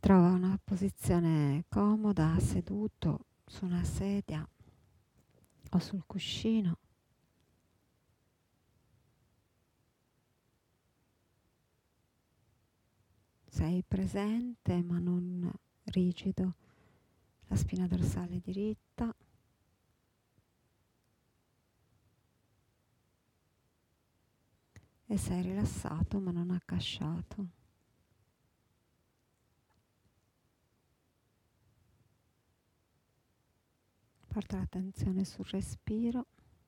Trova una posizione comoda, seduto su una sedia o sul cuscino. Sei presente ma non rigido, la spina dorsale diritta. E sei rilassato ma non accasciato. Porta l'attenzione sul respiro.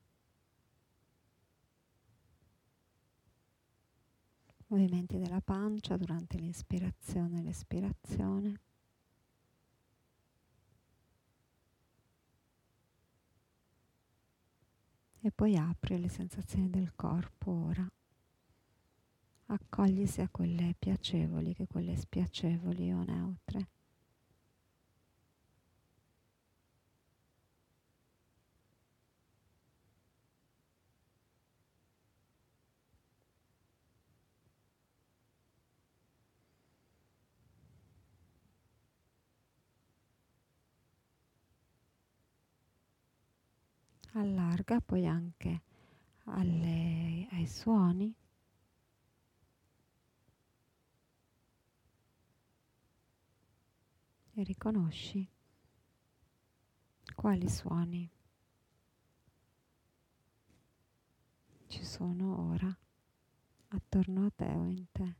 Movimenti della pancia durante l'inspirazione e l'espirazione. E poi apri le sensazioni del corpo ora. Accogli sia quelle piacevoli che quelle spiacevoli o neutre. Allarga poi anche ai suoni. E riconosci quali suoni ci sono ora attorno a te o in te.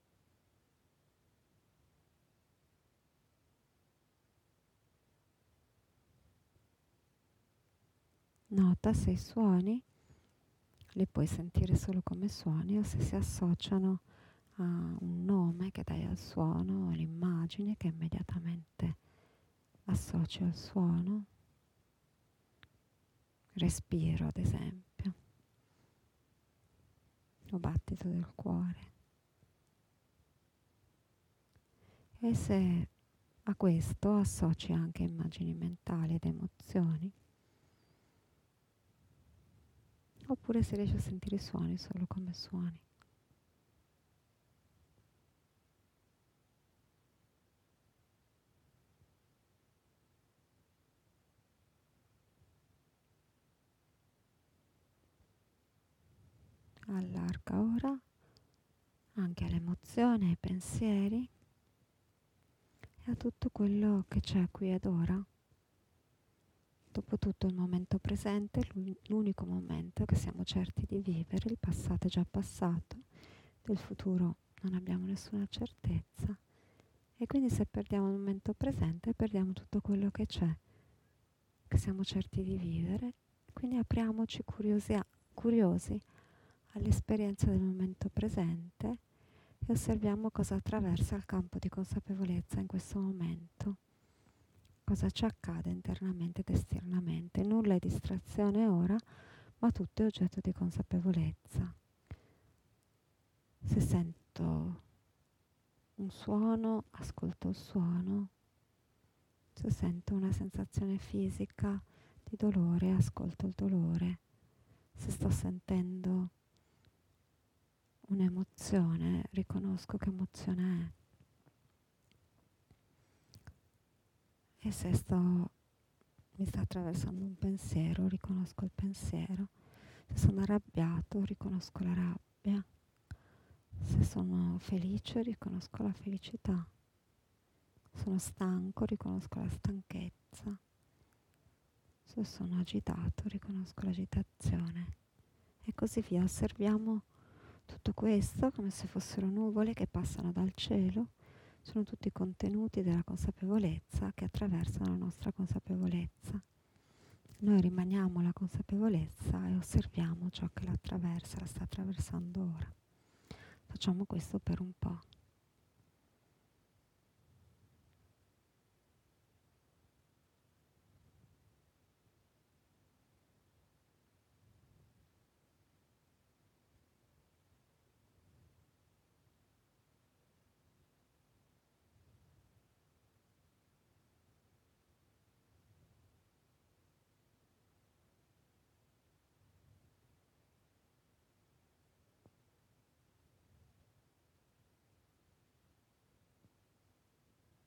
Nota se i suoni li puoi sentire solo come suoni o se si associano a un nome che dai al suono o l'immagine che immediatamente associ al suono. Respiro, ad esempio, o battito del cuore. E se a questo associ anche immagini mentali ed emozioni, oppure se riesci a sentire i suoni solo come suoni. Allarga ora anche all'emozione, ai pensieri e a tutto quello che c'è qui ed ora. Dopotutto il momento presente è l'unico momento che siamo certi di vivere, il passato è già passato, del futuro non abbiamo nessuna certezza e quindi se perdiamo il momento presente perdiamo tutto quello che c'è, che siamo certi di vivere, quindi apriamoci curiosi all'esperienza del momento presente e osserviamo cosa attraversa il campo di consapevolezza in questo momento. Cosa ci accade internamente ed esternamente. Nulla è distrazione ora, ma tutto è oggetto di consapevolezza. Se sento un suono, ascolto il suono. Se sento una sensazione fisica di dolore, ascolto il dolore. Se sto sentendo un'emozione, riconosco che emozione è. E se mi sta attraversando un pensiero, riconosco il pensiero. Se sono arrabbiato, riconosco la rabbia. Se sono felice, riconosco la felicità. Sono stanco, riconosco la stanchezza. Se sono agitato, riconosco l'agitazione. E così via. Osserviamo tutto questo come se fossero nuvole che passano dal cielo. Sono tutti contenuti della consapevolezza che attraversano la nostra consapevolezza. Noi rimaniamo la consapevolezza e osserviamo ciò che la attraversa, la sta attraversando ora. Facciamo questo per un po'.